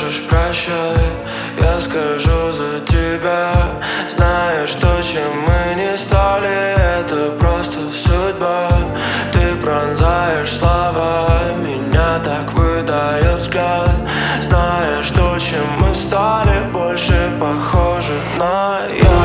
скажешь прощай, я скажу за тебя. Знаешь, то, чем мы не стали, это просто судьба. Ты пронзаешь слова, меня так выдает взгляд. Знаешь, то, чем мы стали, больше похоже на я.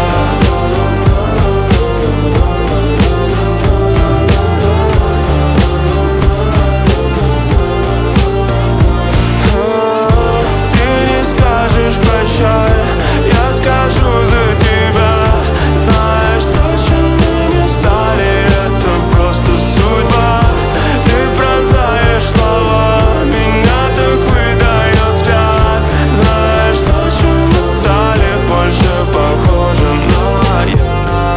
Прощай, я скажу за тебя. Знаешь, то, чем мы не стали, это просто судьба. Ты пронзаешь слова, меня так выдает взгляд. Знаешь, то, чем мы стали, больше похоже на я.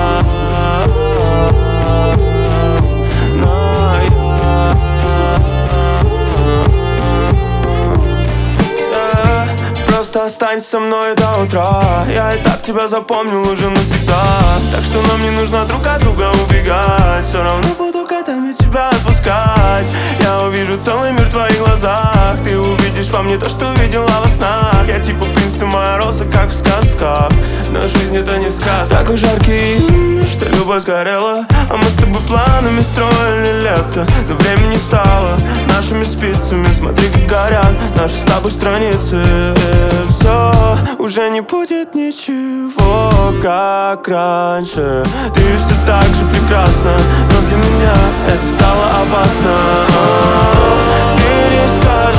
Просто останься со мной до утра. Я и так тебя запомнил уже навсегда. Так что нам не нужно друг от друга убегать. Все равно буду годами тебя отпускать. Я увижу целый мир в твоих глазах. Ты увидишь во мне то, что видела во снах. Я типа принц, ты моя роза, как в сказках. Но жизнь это не сказка. Такой жаркий, что любовь сгорела. А мы с тобой планами строили лето. Но времени стало нашими спицами. Смотри, как горят наши с тобой страницы. Все, уже не будет ничего, как раньше. Ты все так же прекрасна, но для меня это стало опасно. Ты не скажешь